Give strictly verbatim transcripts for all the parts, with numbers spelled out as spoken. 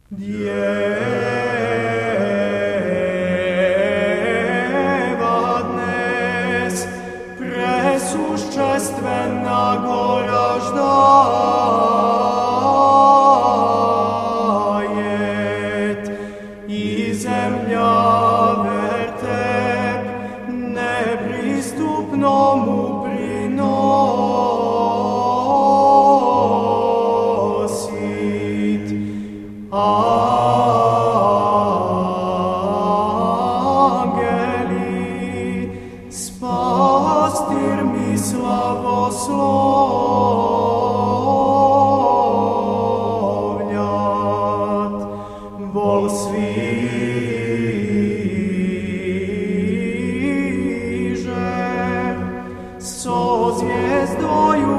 Djeva dnes presuščestvena goraždajet i zemlja vertep nepristupnomu prinosit. Angeli, spastir mi slavoslovljat, vol sviže, so zvijezdoju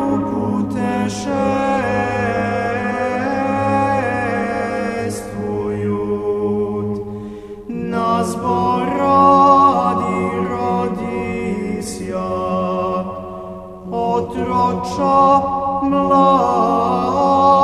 putešestvujut, na zbor radi rodisja, otroča mlad.